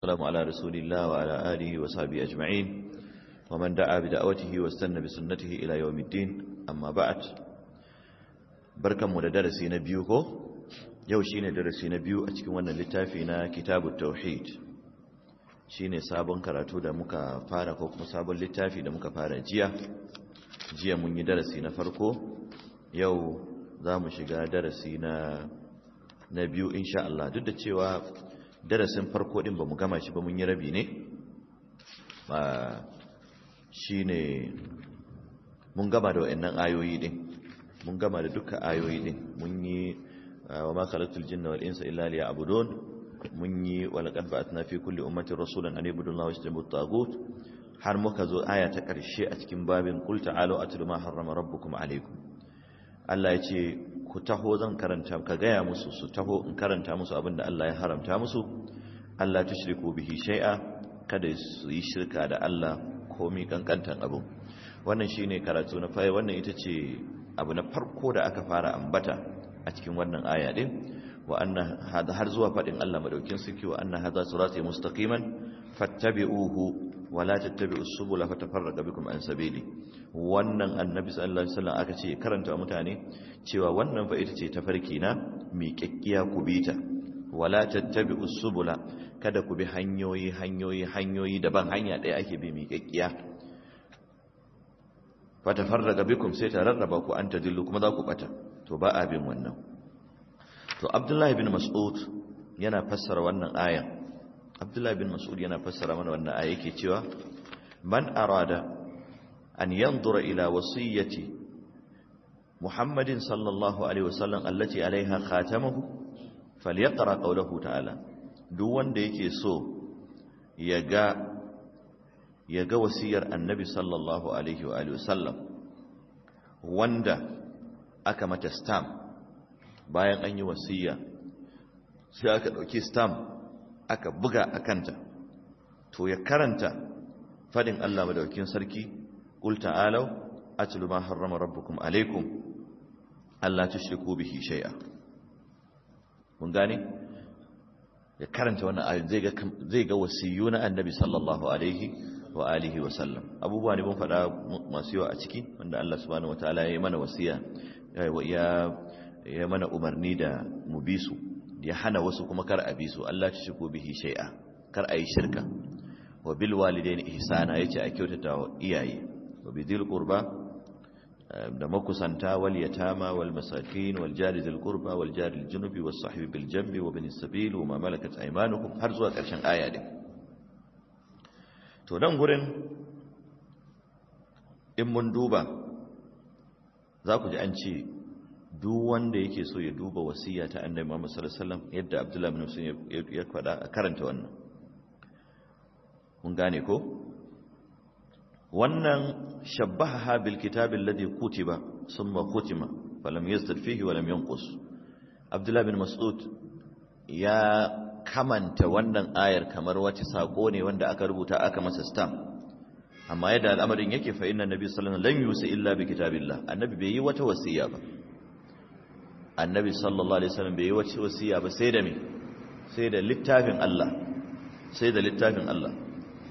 والسلام على رسول الله وعلى آله وصحبه أجمعين ومن دعا بدعوته واستنى بسنته إلى يوم الدين أما بعد بركم درسي نبيوكو yau shine darasi na biyu a cikin wannan littafi na Kitabut Tauhid shine sabon karatu da muka fara ko kuma sabon littafi da muka fara jiya mun yi darasi na farko yau zamu shiga darasi na biyu insha Allah duk da cewa darasin farko din bamu gama shi ba mun yi rabi ne shine mun gama da wayannan ayoyi din mun gama da dukkan ayoyi din mun yi wa ma khalaqtul jinna wal insa illa liya'budun mun yi wa laqad ba'athna fi kulli ummatin rasulan an ibudu allaha wajtanibut taghut har muka zo aya ta karshe a cikin babin qul ta'alu atlu ma harrama rabbukum alaykum Allah ya ce ku taho zan karanta ka gaya musu su taho in karanta musu abinda Allah ya haramta musu Allah tushriku bihi shay'a kada su yi shirka da Allah komai kankantan abu wannan shine karatu na fayi wannan ita ce abu na farko da aka fara ambata a cikin wannan aya din wa anna hada har zuwa fadin Allah madaukin siki wa anna hadha sirati mustaqiman fattabi'uhu wa la tattabi'us subula fatafarraqa bikum an sabili wannan annabi sallallahu alaihi wasallam aka ce karanta mutane cewa wannan fa ita ce tafarki na miƙaƙƙiya ku bita wa la tattabi'us subula kada ku bi hanyoyi daban hanya ɗaya ake bi miƙaƙƙiya fatafarraqa bikum sai ta rarraba ku an tadillu kuma za ku bata to ba abin wannan to Abdullahi bin Mas'ud yana fassara wannan aya Abdullahi bin Mas'ud yana fassara mana wannan aya yake cewa man arada an yanzura ila wasiyyati Muhammadin sallallahu alaihi wasallam allati alaiha khatamuhu falyaqra qawluhu ta'ala duk wanda yake so ya ga wasiyar annabi sallallahu alaihi wa alihi wasallam wanda aka mata stamp bayan an yi wasiya sai aka dauki stamp aka buga akanta to ya karanta fadin Allah madaukakin sarki qul ta'alu atlu ma harrama rabbukum alaykum alla tushriku bihi shay'a mun gane ya karanta wannan ayin zai ga wasiyuna annabi sallallahu alaihi wa alihi wa sallam abubuwa ne mun faɗa masu yawa a ciki wanda Allah subhanahu wataala ya yi mana wasiya ya mana umarni da mu bi su ya hana wasu kuma kar a bi su Allah ta shigo bihi shay'a kar a yi shirka wa bil walidaini ihsana yace a kyautata wa iyaye wa bidil qurba da makusanta wal yatama wal masakin wal jari dil qurba wal jari al junubi was sahibi bil jambi wa bin sabil wa ma malakat aymanukum har zuwa ƙarshen aya din to dan gurin in mun duba za ku ji an ce duk wanda yake so ya duba wasiya ta annabi Muhammad sallallahu alaihi wasallam yadda Abdullah ibn Mas'ud ya faɗa a karanta wannan mun gane ko wannan shabbaha bil kitab alladhi kutiba thumma khutima falam yazdad fihi wa lam yanqus Abdullah ibn Mas'ud ya kamanta wannan ayar kamar wace sako ne wanda aka rubuta aka masa stamp amma yadda al'amarin yake fa inna nabi sallallahu alaihi wasallam lam yusi illa bi kitabillah annabi bai yi wata wasiya ba annabi sallallahu alaihi wasallam bai yi wata wasiya ba sai da me sai da littafin Allah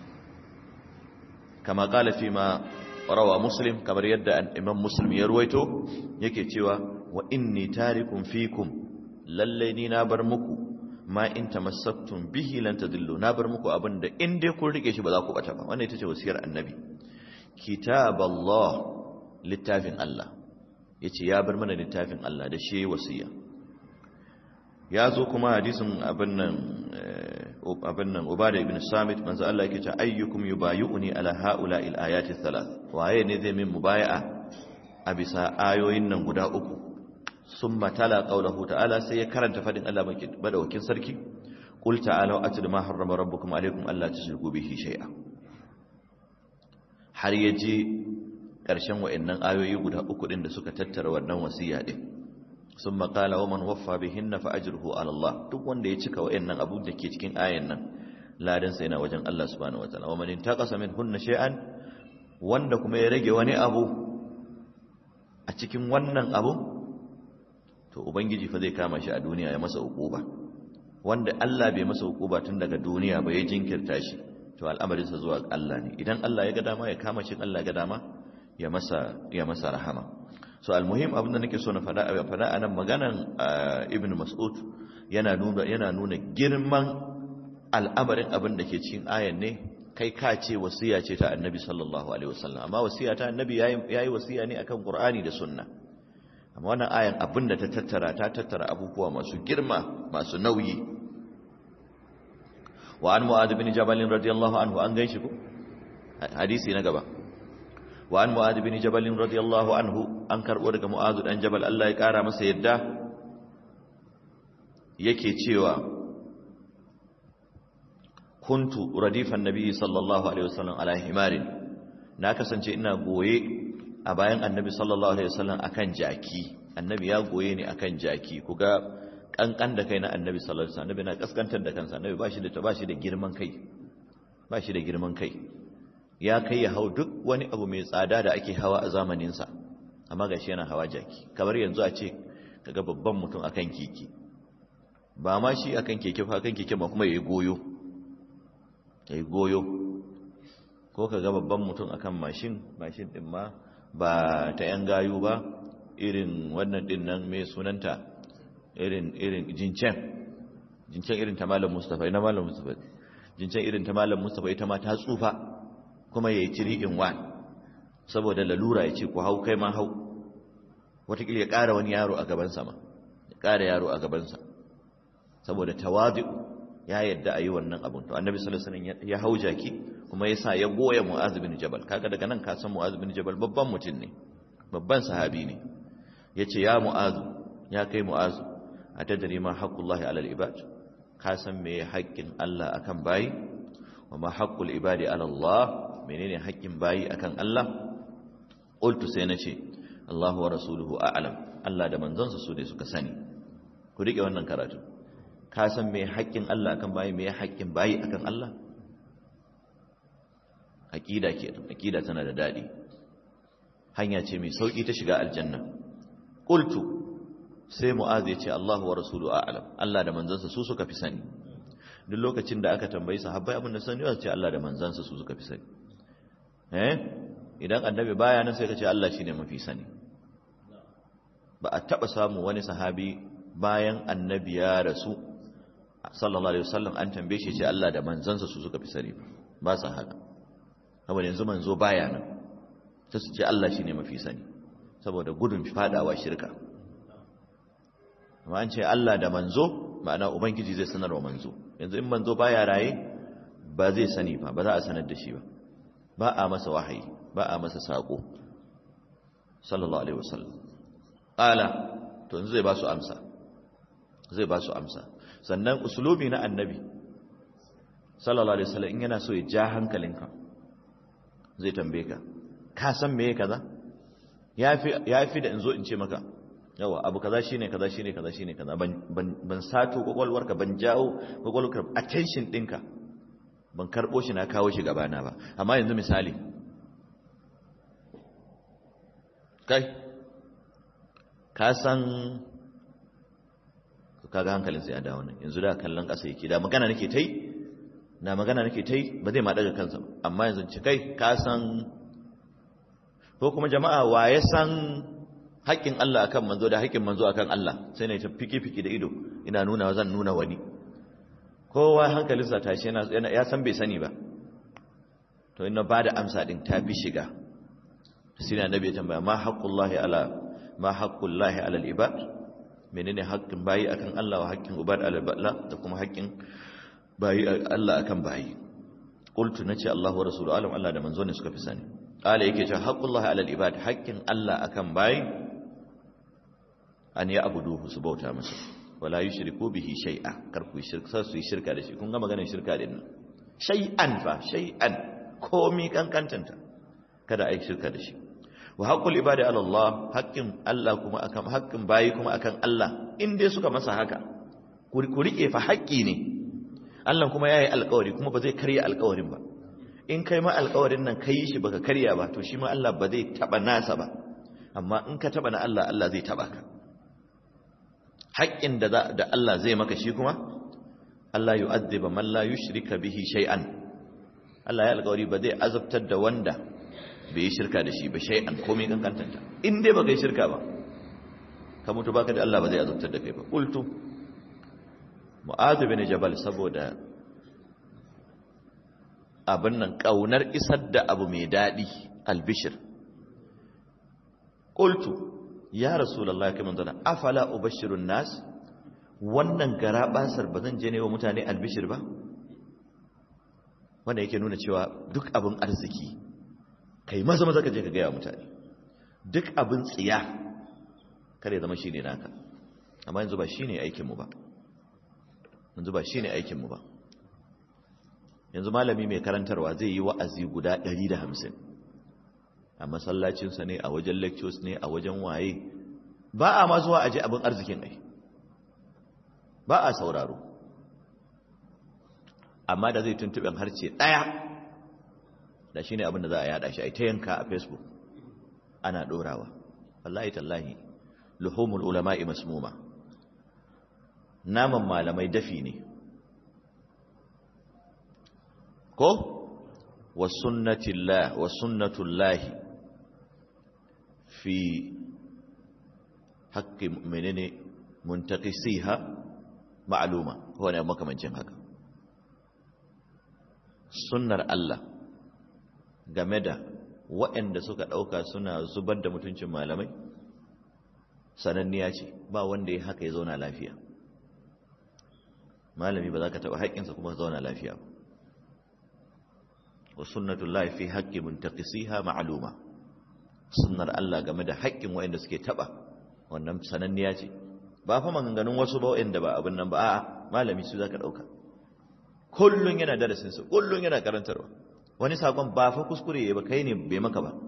kama qala fi ma rawa muslim kamar yadda imam muslim ya ruwaito yake cewa wa inni tarikum fikum lalle ni na bar muku ma in tamassaktum bihi lan tadillu na bar muku abinda in dai kun rike shi ba za ku bata ba wannan ita ce wasiyar annabi kitaballah littafin Allah yace ya bar mana littafin Allah da shi wasiya ya zo kuma hadisin abin nan Ubadah ibn Samit manzo Allah yake cewa ayyukum yubayyi'uni ala ha'ula'il ayati thalath waye ne zai min mubaya'a a bisa ayoyin nan guda uku summa tala qawluhu ta'ala sai ya karanta fadin Allah madaukakin sarki qul ta'alu atlu ma harrama rabbukum alaykum alla tushriku bihi shay'a har yaji karshen wayannan ayoyi guda uku din da suka tattara wannan wasiya din summa qala wa man waffa bihinna fa ajruhu ala Allah duk wanda ya cika wayannan abu da ke cikin ayan nan ladan sa yana wajen Allah subhanahu wataala wa man intaqasa minhunna shay'an wanda kuma ya rage wani abu a cikin wannan abu to ubangiji fa zai kama shi a duniya ya masa uquba wanda Allah bai masa hukuma tun daga duniya ba ya jinkirta shi to al'amarinsa zuwa Allah ne idan Allah ya ga dama ya kama shi Allah ya ga dama ya masa rahama so almuhim abinda nake so na fada anan maganan ibn mas'ud yana nuna girman al'amarin abin da ke cikin ayan ne kai ka ce wasiya ce ta annabi sallallahu alaihi wasallam amma wasiya ta annabi yayi wasiya ne akan qur'ani da sunna amma wannan ayan abin da ta tattara abubuwa masu girma masu nauyi wa an mu'adh bin jabal radiyallahu anhu an gaishe ku hadisi na gaba wa an mu'adh bin jabal radiyallahu anhu an karbo daga mu'adh dan jabal Allah ya kara masa yadda yake cewa kuntu radifan nabi sallallahu alaihi wasallam ala himarin na kasance ina goye a bayan annabi sallallahu alaihi wasallam akan jaki annabi ya goye ni akan jaki kuga kankan da kai na annabi sallallahu alaihi wasallam annabi na kaskantar da kansa annabi bashi da girman kai ya kai ya hau duk wani abu mai tsada da ake hawa a zamanin sa amma gashi yana hawa jaki kamar yanzu a ce kaga babban mutum akan keke ba ma shi akan keke fa akan keke ba kuma yayi goyo ko kaga babban mutum akan mashin din ma ba ta yan gayu ba irin wannan din nan mai sunanta irin jincen irin ta malam Mustafa jincen irin ta malam Mustafa ita ma ta tsufa kuma yayi 3 in 1 saboda lalura yace ku hau kai ma hau wataƙila ya ƙara wani yaro a gaban sa ma ya ƙara yaro a gaban sa saboda tawadu ya yadda ayi wannan abun to annabi sallallahu alaihi wasallam ya hau jaki kuma yasa ya goya Mu'adh bin Jabal kaga daga nan ka san Mu'adh bin Jabal babban mutum ne babban sahabi ne yace ya Mu'adh ya kai Mu'adh atadri ma haqqullahi alal ibad ka san me haƙƙin Allah akan bayi wa ma haqqul ibadi ala Allah menene haƙƙin bayi akan Allah qultu sai nace Allah wa rasuluhu a'lam Allah da manzonsa su ne suka sani ku rike wannan karatu ka san me haƙƙin Allah akan bayi me haƙƙin bayi akan Allah aqida tana da dadi hanya ce mai sauki ta shiga aljanna qultu sai Mu'adh ya ce Allahu wa rasuluhu a'lam Allah da manzansa su suka fi sani duk lokacin da aka tambayi sahabbai abin da sani ya ce Allah da manzansa su suka fi sani idan annabi baya nan sai ka ce Allah shine mafi sani ba a taba samu wani sahabi bayan annabi ya rasu sallallahu alaihi wasallam an tambaye shi ce Allah da manzansa su suka fi sani ba sa haka saboda yanzu manzo baya nan sai su ce Allah shine mafi sani saboda gudun fadawa shirka amma an ce Allah da manzo ma'ana ubangiji zai sanar wa manzo yanzu in manzo baya raye ba zai sani ba za a sanar da shi ba a masa wahayi ba a masa sako sallallahu alaihi wasallam qala to yanzu zai ba su amsa sannan usulubi na annabi sallallahu alaihi wasallam in yana so ya ja hankalinka zai tambaye ka san meye kaza yafi da in zo in ce maka yawa abu kaza shine kaza ban sato kwakwalwarka ban jawo kwakwalwarka attention dinka ban karbo shi na kawo shi gabana ba amma yanzu misali kai ka san kaga hankalin sai ya dawo nan yanzu da kallon ƙasa yake da magana nake tai ba zai ma daga kansa amma yanzu ce kai ka san ko kuma jama'a wa ya san haƙƙin Allah akan manzo da haƙƙin manzo akan Allah sai ne ta fiki da ido ina nuna zan nuna wani kowa hankalinsa tashi ya san bai sani ba to ina ba da amsa din ta fi shiga sai annabi ya tambaya ma haqqullahi ala al-ibad menene haƙƙin bayi akan Allah wa haƙƙin ubad ala da kuma haƙƙin bayi Allah akan bayi qultu nace Allah wa rasuluhu alam Allah da manzo ne suka fi sani qala yake cewa haqqullahi ala al-ibad haƙƙin Allah akan bayi an ya abuduhu su bauta masa wala yushriku bihi shay'a kar ku shirka su yi shirka da shi kun ga maganar shirka din nan shay'an komi kankantanta kada ai shirka da shi wa haqqul ibadi ala Allah haqqin Allah kuma akan haqqin bayi kuma akan Allah in dai suka masa haka ku rike fa haƙƙi ne Allah kuma yayi alƙawari kuma ba zai karya alƙawarin ba in kai ma alƙawarin nan kai shi baka karya ba to shi ma Allah ba zai taba nasa ba amma in ka taba na Allah zai taba ka haƙƙin da Allah zai maka shi kuma Allah yu'adhiba man la yushrika bihi shay'an Allah ya alƙawari ba zai azabtar da wanda bai yi shirka da shi ba shay'an komai kankantanta in dai baka yi shirka ba ka mutu baka da Allah ba zai azabtar da kai ba qultu Mu'adh bin Jabal saboda abin nan kaunar isar da abu mai dadi albishir qultu ya rasulullahi kaman zana afala ubashirun nas wannan garabasar bazan je ne wa mutane albishir ba wanda yake nuna cewa duk abin arziki kai maza maza ka je ka ga ya mutane duk abin tsiya kare zama shine naka amma yanzu ba shine aikin mu ba yanzu malami mai karantarwa zai yi wa'azi guda 150 a masallacinsa ne a wajen lectures ne a wajen waye ba a ma zuwa aje abin arzikin ai ba a sauraro amma da zai tuntuɓen harce ɗaya da shine abin da za a yada shi ai ta yanka a Facebook ana ɗorawa wallahi tallahi luhumul ulama'i masmuma naman malamai dafi ne ko wa sunnatullahi fi haqqi menene muntaqisiha ma'luma ko ne makamancin haka sunnar Allah game da waɗanda suka ɗauka suna zubar da mutuncin malamai sananniya ce ba wanda ya haka ya zauna lafiya malami ba za ka taɓa haƙƙinsa kuma zauna lafiya ba wa sunnatullahi fi haqqi muntaqisiha ma'luma sunnar Allah game da haƙƙin waɗanda suke taɓa wannan sananniya ce ba fa maganganun wasu ba waɗanda ba abin nan ba a'a malami su zaka ɗauka kullun yana darasin sa kullun yana karantarwa wani sakon ba fa kuskure ba kai ne bai maka ba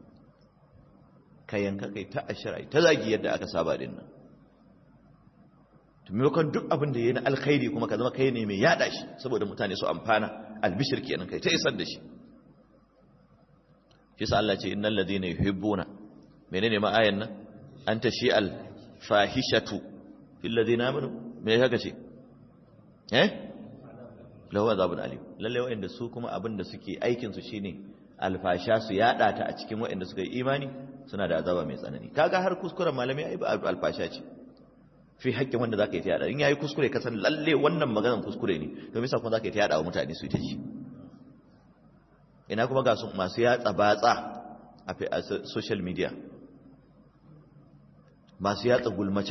kai yanka kai ta ashira ta zagi yadda aka saba din nan to maimakon duk abin da yayi na alkhairi kuma ka zama kai ne mai yada shi saboda mutane su amfana albishir kenan kai ta isar da shi shi sa Allah ce innal ladina yuhibbuna menene ma ayan nan anta shi al fahishatu fil ladina amanu me haka ce lahu azabun alim lalle wa'anda su kuma abin da suke aikin su shine alfasha su yada ta a cikin wa'anda suka yi imani suna da azaba mai tsanani kaga har kuskuren malami ai alfasha ce fi haƙƙin wanda zaka yi ta yada in yayi kuskure ka san lalle wannan maganar kuskure ne to me yasa kuma zaka yi ta yada wa mutane su yi ta ji ina kuma ga su masu yatsa batsa a social media masu yatsa gulmace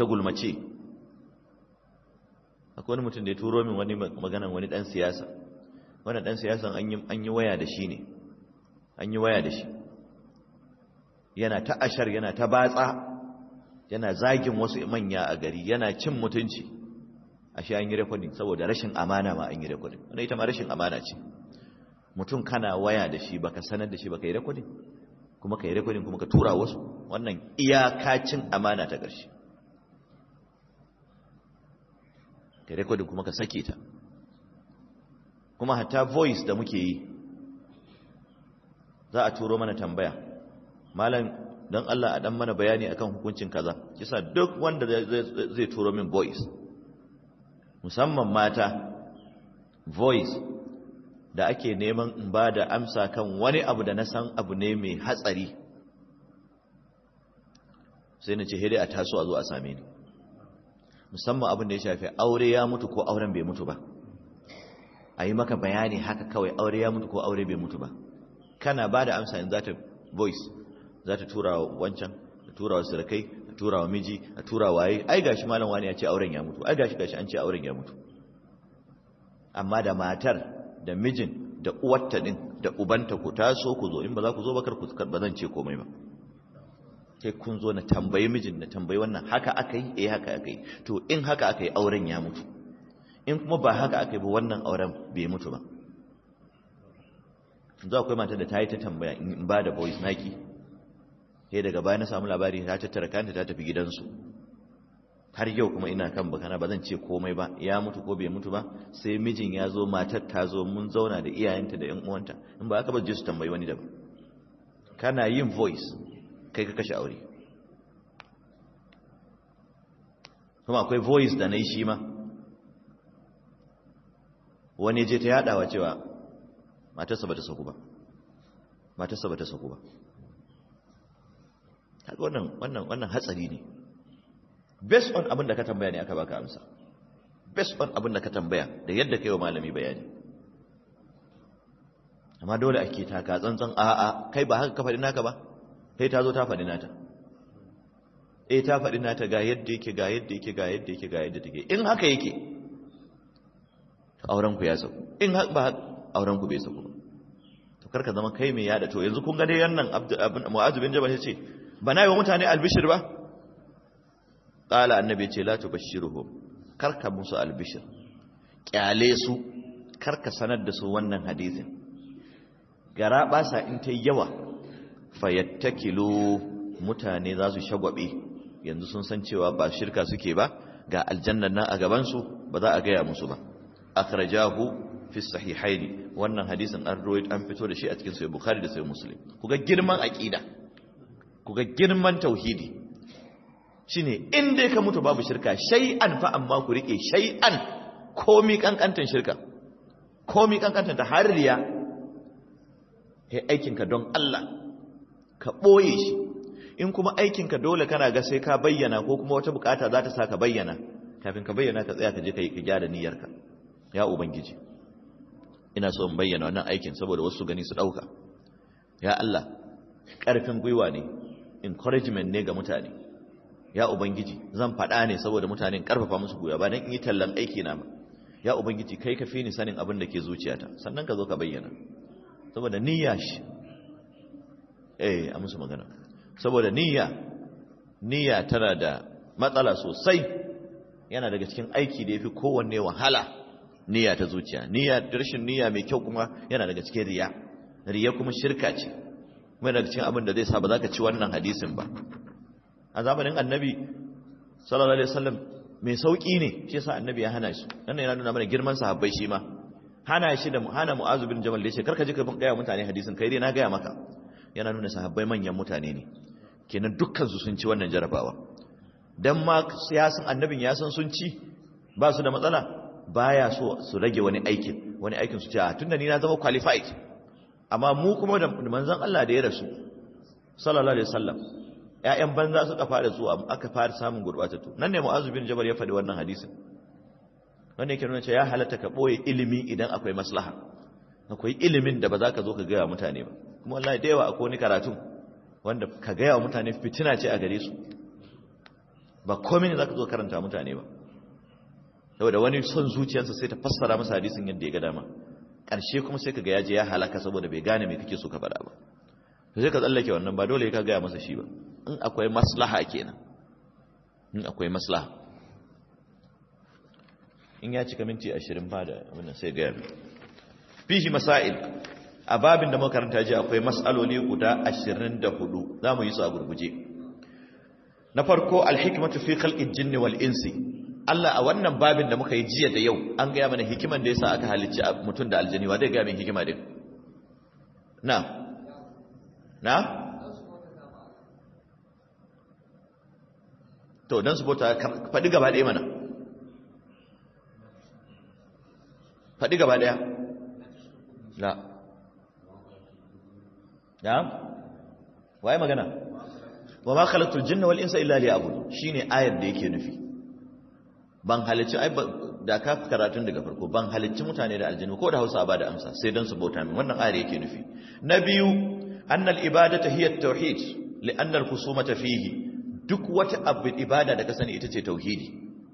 akwai wani mutum da ya turo min wani maganan wani dan siyasa wannan dan siyasan an yi waya da shi ne an yi waya da shi yana ta ashar yana ta batsa yana zagin wasu manya a gari yana cin mutunci ashe an yi recording saboda rashin amana ma an yi recording wannan ita ma rashin amana ce mutum kana waya da shi baka sanar da shi baka yi recording kuma ka yi recording kuma ka tura wasu wannan iyakacin amana ta ƙarshe ka recording kuma ka sake ta kuma hatta voice da muke yi za a turo mana tambaya malam don Allah a dan mana bayani akan hukuncin kaza kisa duk wanda zai turo min voice musamman mata voice da ake neman in ba da amsa kan wani abu da na san abu ne mai hatsari sai na ce hede a taso a zo a same ni musamman abin da ya shafi aure ya mutu ko auren bai mutu ba a yi maka bayani haka kawai aure ya mutu ko aure bai mutu ba kana ba da amsa in za ta voice za ta tura wa wancan ta tura wa sirkai ta tura wa miji ta tura waye ai gashi malam wani ya ce auren ya mutu ai gashi an ce auren ya mutu amma da matar da mijin da uwarta din da ubanta ku taso ku zo in ba za ku zo ba ba zan ce komai ba sai kun zo na tambayi mijin na tambayi wannan haka aka yi haka aka yi to in haka aka yi auren ya mutu in kuma ba haka aka yi ba wannan auren bai mutu ba za akwai mata da ta yi ta tambaya in ba da voice naki sai daga baya na samu labari ta tattara kanta ta tafi gidansu har yau kuma ina kan bakana ba zan ce komai ba ya mutu ko bai mutu ba sai mijin ya zo matar ta zo mun zauna da iyayenta da ƴan uwanta in ba haka ba je su tambayi wani daban kana yin voice kai ka kashe aure kuma akwai voice da na yi shi ma wani je ta yadawa cewa matarsa bata saku ba wannan hatsari ne. Based on abin da ka tambaya ne aka baka amsa, based on abin da ka tambaya da yadda kai wa malami bayani. Amma dole ake taka tsantsan, a'a kai ba haka ka faɗi naka ba, kai ta zo ta faɗi nata, ta faɗi nata ga yadda yake take. In haka yake auren ku ya sauku, in haka ba auren ku bai sauku ba. To karka zama kai mai yada. To yanzu kun ga dai wannan Mu'adh bin Jabal ya ce bana yi wa mutane albishir ba, qala annabi ce la tubashshiruhum, karka musu albishir, kyale su, karka sanar da su wannan hadisin. Gara ba sa in ta yawa fayattakilu, mutane za su shagwabe, yanzu sun san cewa ba shirka suke ba, ga aljannan nan a gaban su, ba za a gaya musu ba. Akhrajahu fi sahihaini, wannan hadisin an fito da shi a cikin sahih Bukhari da sahih Muslim. Kuga girman aqida, kuga girman tauhidi, shine in dai ka mutu babu shirka shay'an fa, amma ku rike shay'an, komi kankantan shirka, komi kankantan ta har riya, kai aikinka don Allah ka boye shi. In kuma aikinka dole kana ga sai ka bayyana, ko kuma wata bukata za ta sa ka bayyana, kafin ka bayyana ka tsaya ka je ka gyara niyyarka. Ya ubangiji, ina so in bayyana wannan aikin saboda wasu gani su dauka. Ya Allah, karfin gwiwa ne, encouragement ne ga mutane. Ya ubangiji, zan faɗa ne saboda mutanen karfafa musu gwiwa, ba dan in yi tallan aiki na ba. Ya ubangiji, kai ka fi ni sanin abin da ke zuciyata, sannan ka zo ka bayyana. Saboda niyya shi, a musu magana. Saboda niyya tana da matsala sosai, yana daga cikin aiki da yafi kowanne wahala. Niyya ta zuciya, rashin niyya mai kyau kuma yana daga cikin riya kuma shirka ce, kuma daga cikin abin da zai sa ba za ka ci wannan hadisin ba. A zamanin annabi sallallahu alaihi wasallam mai sauki ne, shi yasa annabi ya hana shi. Wannan yana nuna mana girman sahabbai. Shi ma hana Mu'adh bin Jabal da yace karka je ka gaya mutane hadisin, kai dai na gaya maka, yana nuna sahabbai manyan mutane ne, kenan dukkan su sun ci wannan jarabawa. Dan ma siyasan annabin ya san sun ci, ba su da matsala, baya so su rage wani aikin su ce a tunda ni na zama qualified. Amma mu kuma da manzon Allah da ya rasu sallallahu alaihi wasallam, ƴaƴan banza suka fara su, aka fara samun gurbatattu. Nan ne Mu'adh bin Jabal ya faɗi wannan hadisin, wanda yake nuna cewa ya halatta ka boye ilimi idan akwai maslaha. Akwai ilimin da ba za ka zo ka gaya wa mutane ba, kuma wallahi da yawa akwai wani karatu wanda ka gaya wa mutane fitina ce a gare su, ba komai ne za ka zo karanta mutane ba. Saboda wani son zuciyarsa sai ta fassara masa hadisin yadda ya ga dama, ƙarshe kuma sai ka ga yaje ya halaka saboda bai gane me kake so ka faɗa ba. To sai ka tsallake wannan, ba dole ka gaya masa shi ba, in akwai maslaha kenan, in akwai maslaha. In ya cika minti 20 ba da wannan sai ga yabi. Fihi masail, a babin da muka karanta ji akwai mas'aloli guda 24, zamu yi su a gurguje. Na farko, al-hikmatu fi khalqil jinni wal insi. Allah a wannan babin da muka yi jiya da yau an gaya mana hikiman da yasa aka halicci mutum da aljani. Wa zai gaya min hikima din? Na? To dan su bauta, faɗi gaba ɗaya mana. Faɗi gaba ɗaya. Na? Waye magana? Wa ma khalaqtul jinna wal insa illa liya'budun, shine ayar da yake nufi. Ban halicci da ka karatun daga farko, ban halicci mutane da aljanu, ko da Hausa ba da amsa, sai dan su bauta min. Wannan ayar yake nufi. Na biyu, annal ibadatu hiya at-tauhid li'anna al-khusumata fihi. Duk wata abu ibada da ka sani ita ce tauhidi.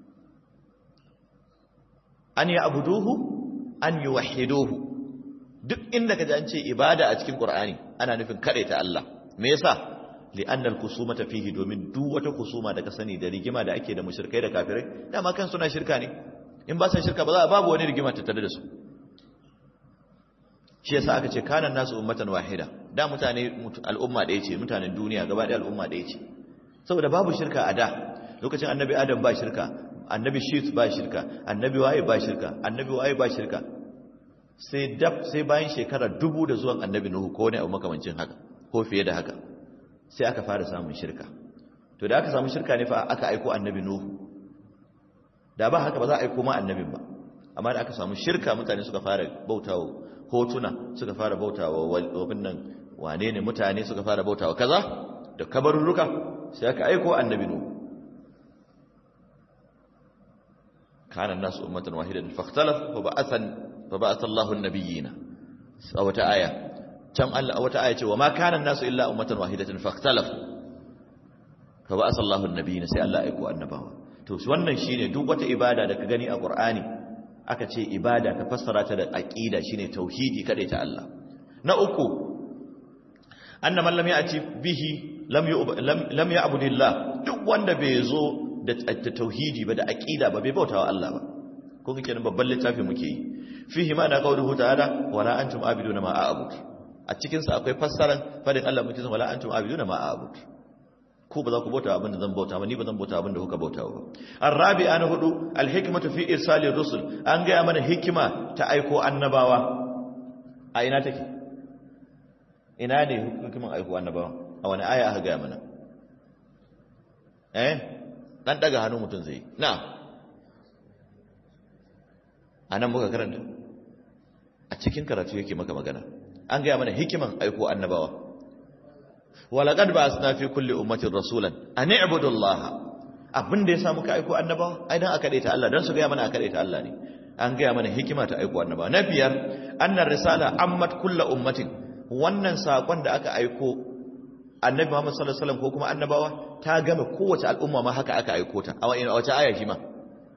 An ya'buduhu an yuwahhiduhu. Duk inda ka ji an ce ibada a cikin Qur'ani ana nufin kadaita Allah. Me yasa? li'anna al-khusumata fihi, domin duk wata kusuma da ka sani da rigima da ake da mushrikai da kafirai, dama kan suna shirka ne. In ba san shirka ba za a babu wani rigima tattare da su. Shi yasa aka ce kana nasu ummatan wahida, da mutane al'umma ɗaya ce, mutanen duniya gaba ɗaya al'umma ɗaya ce, saboda babu shirka a da. Lokacin annabi Adam ba shirka, annabi Shit ba shirka, annabi waye ba shirka, annabi waye ba shirka, sai bayan shekara 1000 da zuwan annabi Nuhu ko ne abu makamancin haka ko fiye da haka, sai aka fara samun shirka. To da aka samu shirka ne fa aka aiko annabi Nuhu. Da ba haka ba za a aiko ma annabin ba. amma da aka samu shirka mutane suka fara bautawa hotuna, suka fara bautawa wannan wane ne mutane suka fara bautawa kaza da kabarurruka, sai aka aiko annabi Nuhu. kana nasu ummatan wahidatan fakhtalaf fa ba'atha Allahu an-nabiyina. a wata aya can Allah a wata aya ce wa ma kana nasu illa ummatan wahidatan fakhtalaf fa ba'atha Allahu an-nabiyina, sai Allah aiko annabawa. to wannan shine duk wata ibada da ka gani a Qur'ani aka ce ibada ka fassara ta da aqida shine tauhidi kadai ta Allah. na uku anna man lam ya'ti bihi lam ya'budillah, duk wanda bai zo da tauhidi ba da aqida ba bai bautawa Allah ba. ko kike nan babban littafi muke yi fihi ma da qauluhu ta'ala wala antum abiduna ma a'bud. a cikin sa akwai fassaran fadin Allah mutum wala antum abiduna ma a'bud, ko ba za ku bauta abin da zan bauta ba, ni ba zan bauta abin da kuka bauta ba. arabi'a na hudu alhikmatu fi irsali rusul, an ga mana hikima ta aiko annabawa. a ina take? ina ne hikiman aiko annabawa? a wani aya aka ga mana? dan daga hannu mutum zai na anan muka karanta, a cikin karatu yake maka magana. an ga mana hikiman aiko annabawa. walaqad ba'athna fi kulli ummatin rasulan an i'budu Allah. abin da yasa muka aiko annabawa ai dan aka daita Allah, dan su ga mana aka daita Allah ne. an ga mana hikima ta aiko annabawa. na biyar annar risala ammat kullu ummatin, wannan sakon da aka aiko annabi Muhammad sallallahu alaihi wasallam ko kuma annabawa ta game kowace al'umma ma haka aka aiko ta. a wace aya shi ma?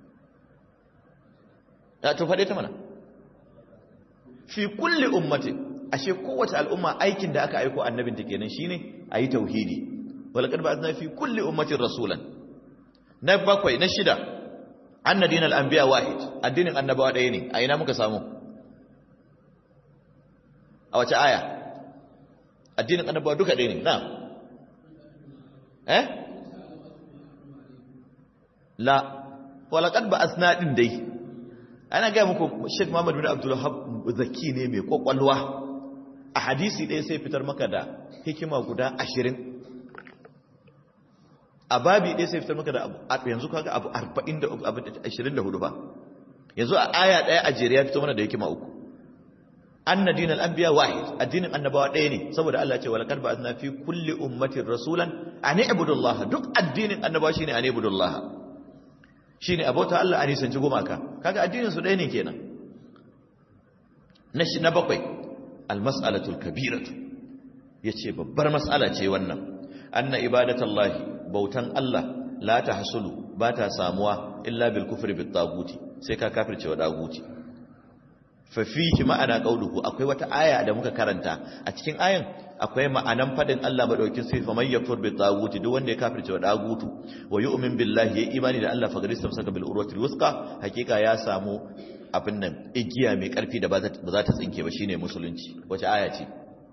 to fade ta mana. fi kulli ummatin, ashe kowace al'umma aikin da aka aiko annabin ta kenan shine ayi tauhidi. walaqad ba'athna fi kulli ummatin rasulan. na bakwai na shida anna dinal anbiya wahid, addinin annabawa ɗaya ne. a ina muka samu? a wace aya? addinin annabawa duka ɗaya ne. na la walaqad ba'athna din dai ana ga muku Sheikh Muhammad bin Abdul Wahhab zaki ne mai kokwalwa. a hadisi ɗaya sai fitar maka da hikima guda 20, a babi ɗaya sai fitar maka da abu, yanzu kaga abu 40 da abu 24 ba. yanzu a aya ɗaya a jere ya fito mana da hikima 3. anna dinal anbiya wahid, addinin annabawa ɗaya ne, saboda Allah ya ce walaqad ba'athna fi kulli ummatin rasulan an i'budu Allah. duk addinin annabawa shine an i'budu Allah, shine abota Allah a nisanci gumaka. kaga addinin su ɗaya ne kenan. na bakwai almas'alatul kabiratu, yace babbar mas'ala ce wannan. anna ibadatallahi, bautan Allah, la tahsulu, ba ta samuwa illa bil kufri bit taguti, sai ka kafirce wa daguti. fa fihi ma'ana qauluhu, akwai wata aya da muka karanta, a cikin ayan akwai ma'anan fadin Allah madaukin sai fa may yakfur bit taguti, duk wanda ya kafirce wa dagutu wa yu'min billahi, ya imani da Allah, fa garistam saka bil urwatil wusqa, hakika ya samu abin nan igiya mai karfi da ba za ta tsinke ba, shine musulunci. wace aya ce?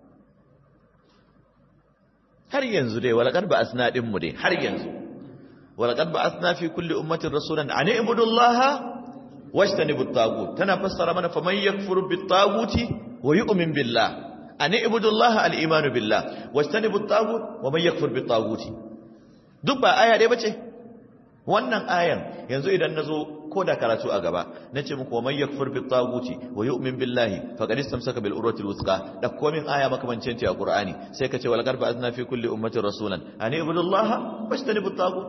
har yanzu dai walaqad ba'athna din mu dai har yanzu walaqad ba'athna fi kulli ummatin rasulan an ibudullaha wajtanibut tagut, tana fassara mana faman yakfuru bit taguti wa yu'min billah. an ibudullaha al imanu billah wajtanibut tagut wa man yakfur bit taguti. duk ba aya dai bace wannan ayan? yanzu idan nazo ko da karatu a gaba nace muku man yakfur bit taguti wa yu'min billahi faqad istamsaka bil urwatil wuthqa, da komin aya makamancin ta a Qur'ani, sai kace wal qad ba'athna fi kulli ummatin rasulan an ibudullaha wajtanibut tagut.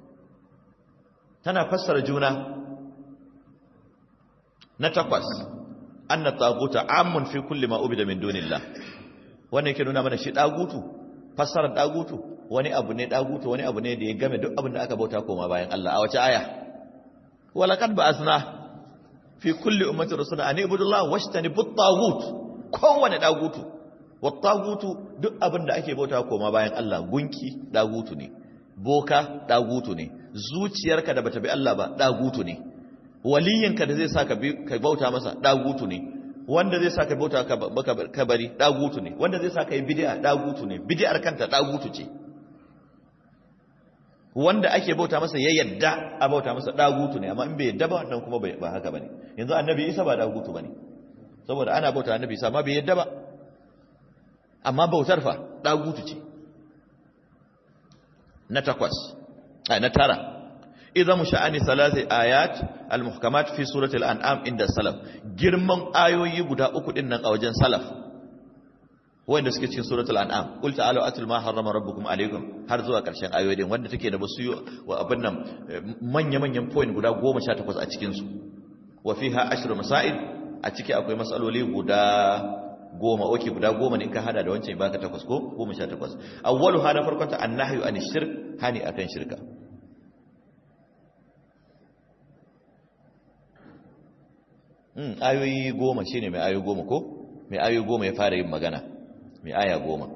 tana fassara juna. na takwas anna taguta amun fi kulli ma ubida min dunillah, wannan yake nuna mana shi dagutu, fassarar dagutu wani abu ne, dagutu wani abu ne da ya game duk abin da aka bauta koma bayan Allah. a wace aya? walaqad ba'athna fi kulli ummatin rasulan an ibudullaha wajtanibut tagut. kowane dagutu, wat tagutu duk abin da ake bauta koma bayan Allah. gunki dagutu ne, boka dagutu ne, zuciyarka da bata bi Allah ba dagutu ne, waliyinka da zai saka ka bauta masa dagutu ne, wanda zai saka bauta kabari dagutu ne, wanda zai saka yi bid'a dagutu ne, bid'ar kanta dagutu ce. wanda ake bauta masa ya yadda a bauta masa dagutu ne, amma in bai yadda ba wannan kuma ba haka bane. yanzu annabi Isa ba dagutu bane, saboda ana bauta annabi Isa amma bai yadda ba, amma bautar fa dagutu ce. na tara idan sha'ani salasi ayat al-muhkamat fi suratul an'am inda salaf, girman ayoyi guda uku din nan a wajen salaf wanda suke cikin suratul an'am, qul ta'alu atul ma harrama rabbukum alaykum har zuwa karshen ayoyin wanda take da basu wa abin nan manya-manyan point guda 18 a cikin su, wa fiha ashru masail, a ciki akwai matsaloli guda 10, oke guda 10 ne in ka hada da wancan baka 8 ko 18. awwalu hada farkon ta annahyu anish shirk, hani akan shirka. ayoyi 10 shine mai ayoyi 10 ko mai ayoyi 10 ya fara yin magana, mai aya 10.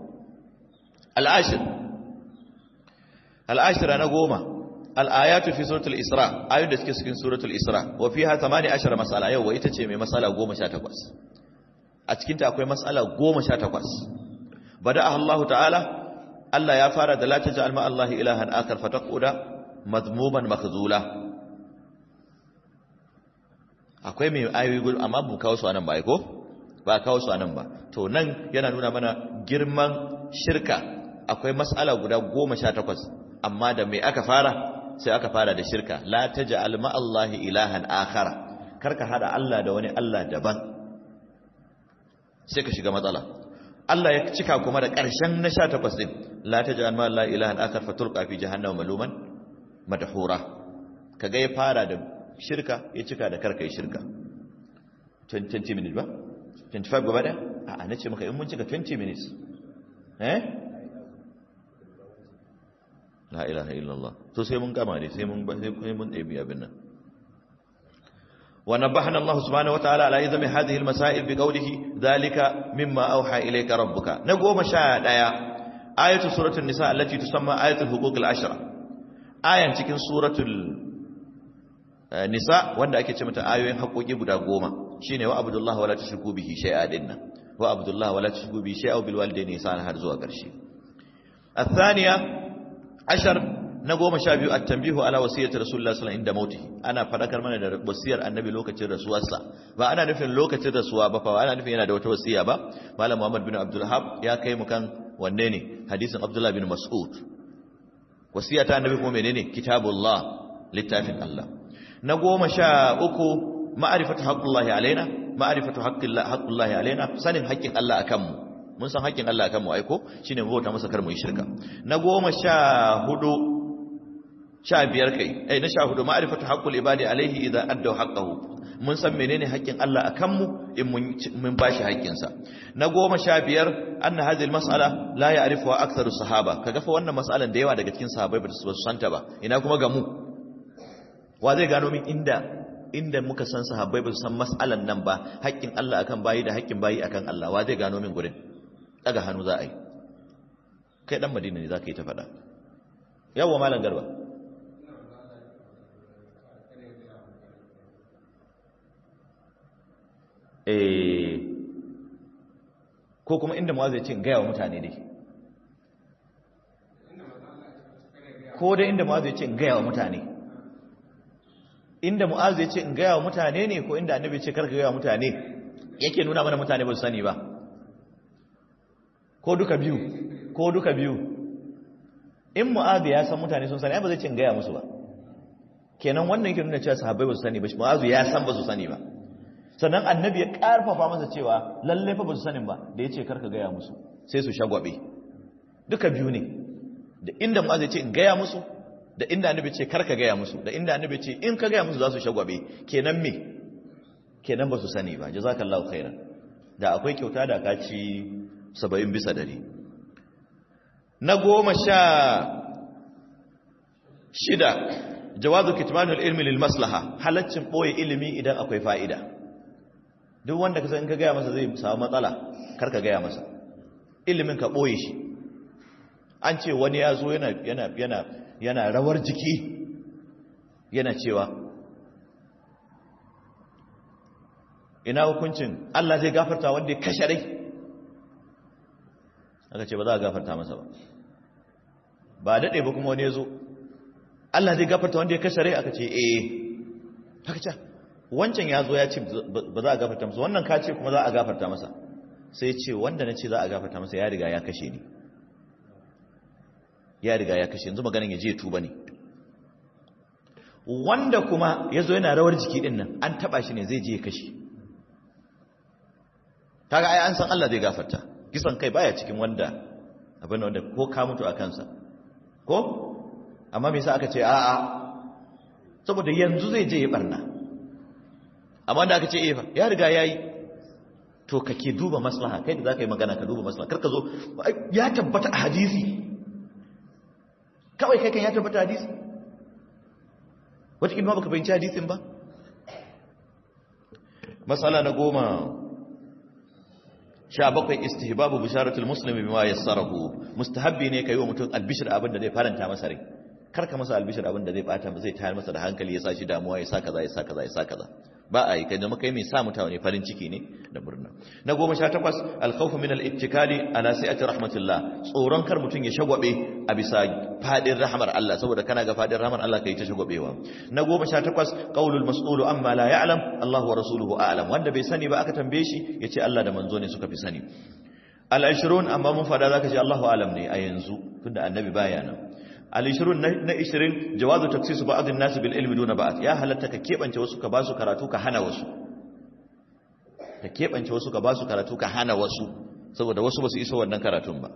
al'ashira na 10 al'ayatu fi suratul isra, ayoyin da suke cikin suratul isra, wa fiha 18 mas'ala, yau ita ce mai mas'ala 18, a cikin ta akwai mas'ala 18. bada Allah ta'ala, Allah ya fara da la taj'al ma Allah ilahan akhar fataquda madmuman makhzula. akwai mai ayoyi amma bu kawo su anan ba ko ba kawo su anan ba, to nan yana nuna mana girman shirka. akwai mas'ala guda 18, amma da mai aka fara, sai aka fara da shirka. la taj'al ma Allah ilahan akhara, karka hada Allah da wani Allah daban, sai ka shiga matsala. Allah ya cika kuma da ƙarshen na 18 din, la taj'al ma Allah ilahan akhar fatulqa fi jahannama maluman madhura. kaga ya fara da shirka, ya cika da karka yi shirka. 20 minutes ba 25 gaba da a nace maka in mun cika 20 minutes la ilaha illallah, to sai mun gama ne, sai mun ɗebi abin nan. wa nabahana Allah subhanahu wataala ala izami hadhihi almasail bi qawlihi dhalika mimma awha ilayka rabbuka. na 11 ayatu suratul nisa allati tusamma ayatul huquq al-ashra, ayan cikin suratul nisa wanda ake ce mata ayoyin haƙoƙi guda 10 shine wa abdullahi wala tushriku bihi shay'a dinna, wa abdullahi wala tushriku bihi shay'a bil walidayni ihsana har zuwa ƙarshe. الثانية عشر na 12 at-tanbihu ala wasiyati rasulullahi sallallahu alaihi wasallam inda mautihi, ana fadakar mana da wasiyar annabi lokacin rasuwarsa. ba ana nufin lokacin rasuwa ba fa, ana nufin yana da wata wasiya ba. malam Muhammad bin Abdul Wahhab ya kai mu kan wanne ne hadisin Abdullah bin Mas'ud. wasiya ta annabi kuma menene? kitabullah, littafin Allah. na 13 ma'rifatu haqqullahi alaina, ma'rifatu haqqullahi alaina, sanin haƙƙin Allah akan mu. mun san haƙƙin Allah akan mu aiko shine mu bauta masa kar mu yi shirka. na 15 kai na 14 ma'rifatu haqqul ibadi alaihi idza addaw haqqahu, mun san menene haƙƙin Allah akan mu in mun bashi haƙƙin sa. na 15 anna hadhihi almas'ala la ya'rifuha aktharu sahaba, kaga fa wannan mas'alan da yawa daga cikin sahabbai ba su santa ba, ina kuma ga mu. wa zai gano min inda muka san sahabbai ba su san mas'alan nan ba, haƙƙin Allah akan bayi da haƙƙin bayi akan Allah? wa zai gano min gurin? daga hannu za a yi. kai dan Madina ne zaka yi ta faɗa. yawa malam Garba. ko kuma inda Mu'adh ya ce in gaya wa mutane dai, ko dai inda Mu'adh ya ce in gaya wa mutane, inda Mu'adh ya ce in gaya wa mutane ne, ko inda annabi ya ce karka gaya wa mutane, yake nuna mana mutane ba su sani ba, ko duka biyu, in Mu'adh ya san mutane sun sani ai ba zai ce in gaya musu ba. kenan wannan yake nuna cewa sahabbai ba su sani ba, Mu'adh ya san ba su sani ba. sannan annabi ya karfafa masa cewa lalle fa ba su sanin ba, da yace karka gaya musu sai su shagwabe. duka biyu ne, da inda Mu'adh ya ce in gaya musu, da inda annabi ya ce karka gaya musu, da inda annabi ya ce in ka gaya musu za su shagwabe. kenan kenan ba su sani ba. jazakallahu khairan. da akwai kyauta da ka ci 70 bisa 100. na 16 jawazu kitmanul ilmi lil maslaha, halaccin boye ilimi idan akwai fa'ida. duk wanda ka san ka gaya masa zai samu matsala, kar ka gaya masa ilimin, ka boye shi. an ce wani ya zo yana rawar jiki yana cewa ina hukuncin Allah zai gafarta wanda ya kashe rai? aka ce ba za a gafarta masa ba. ba daɗe ba kuma wani ya zo, Allah zai gafarta wanda ya kashe rai? aka ce haka ce wancan ya zo ya ce ba za a gafarta masa, wannan ka ce kuma za a gafarta masa. sai ce wanda na ce za a gafarta masa ya riga ya kashe ni, ya riga ya kashe, yanzu maganin ya je tuba ne. wanda kuma yazo yana rawar jiki din nan an taba shi ne zai je kashi kaga ai an san Allah zai gafarta kisan kai baya cikin wanda abin wanda ko ka mutu a kansa ko amma me yasa aka ce a'a saboda yanzu zai je ya barna amma da aka ce fa ya riga yayi to kake duba maslaha kai da zaka yi magana ka duba maslaha karka zo ya tabbata a hadisi kawai kai kan ya tabbata a hadisi wata kin ma baka fahimci hadisin ba masala na 17 istihbabu bisharatul muslimi bima yassarahu mustahabbi ne kai wa mutum albishir abin da zai faranta masa rai karka masa albishir abin da zai bata zai tayar masa da hankali ya sa shi damuwa ya sa kaza ya sa kaza ya sa kaza ba a yi kai da muka yi mai sa mutane farin ciki ne da murna na 18 alkhawfu min al-ittikali ala sa'ati rahmatillah tsoron kar mutum ya shagwabe a bisa fadin rahmar Allah saboda kana ga fadin rahmar Allah kai ta shagwabewa na 18 qaulul mas'ulu amma la ya'lam Allah wa rasuluhu a'lam wanda bai sani ba aka tambaye shi yace Allah da manzo ne suka fi sani al-20 amma mun fada zaka ce Allahu a'lam ne a yanzu tunda annabi baya nan al-20 na 20 jawazu taksisu ba'd an-nas bil ilmi duna ba'd ya halatta ka kebance wasu ka basu karatu ka hana wasu ka kebance wasu ka basu karatu ka hana wasu saboda wasu basu iso wannan karatun ba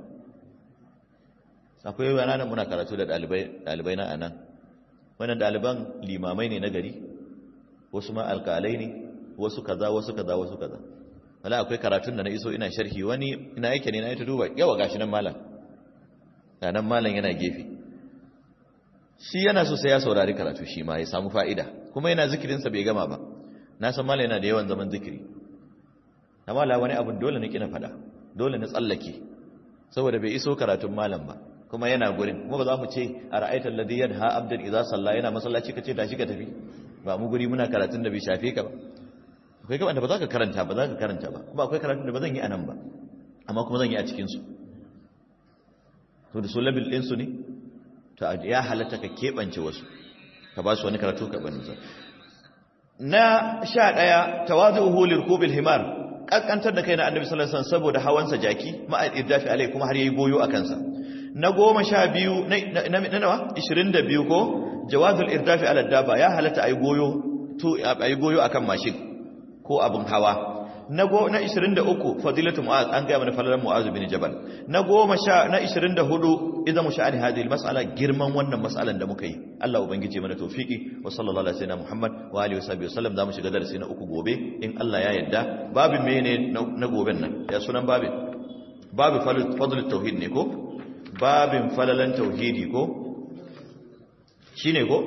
akwai yana nan muna karatu da dalibai na anan wannan daliban limamai ne na gari wasu ma alƙalai ne wasu kaza wasu kaza wasu kaza wala akwai karatun da na iso ina sharhi wani ina yake ne na ta duba yawa gashi nan malam nan malam yana gefe shi yana so sai ya saurari karatu shi ma ya samu fa'ida kuma yana zikirinsa bai gama ba na san malam yana da yawan zaman zikiri amma la wani abun dole ne kina fada dole ne tsallake saboda bai iso karatun malam ba kuma yana gurin kuma ba za mu ce a ra'aitar ladhi yanha abdan idza salla yana masallaci kace da shi ka tafi ba mu guri muna karatun da bai shafe ka ba akwai gaban da ba za ka karanta ba kuma akwai karatun da ba zan yi anan ba amma kuma zan yi a cikin su to da sulabil din su ne to ya halatta ka keɓance wasu ka ba su wani karatu ka bani na 11 tawazuhu lirkubil himar kankantar da kai na annabi sallallahu alaihi wasallam saboda hawansa jaki ma'a iddafi alai kuma har yayi goyo a kansa na 12 na nawa 22 ko jawazul irdafi ala dabba ya halatta ayi goyo akan mashin ko abun hawa na 23 fadilatu mu'az an ga mana falalan mu'az bin jabal na 24 idan mu sha'ani hadhihi almas'ala girman wannan mas'alan da muka yi Allah ubangije mana tawfiki wa sallallahu alaihi wasallam Muhammad wa alihi wasallam zamu shiga darasi na 3 gobe in Allah ya yarda babin mene na goben nan ya sunan babin fadlut tauhid ne ko babin falalan tauhidi ko shine ko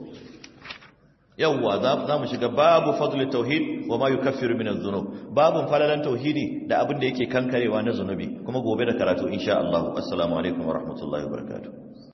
yawwa za mu shiga babu fadlut tauhid wa ma yukaffiru min adh-dhunub babun falalan tauhidi da abin da yake kankarewa na zunubi kuma gobe da karatu insha Allah assalamu alaikum wa rahmatullahi wa barakatuh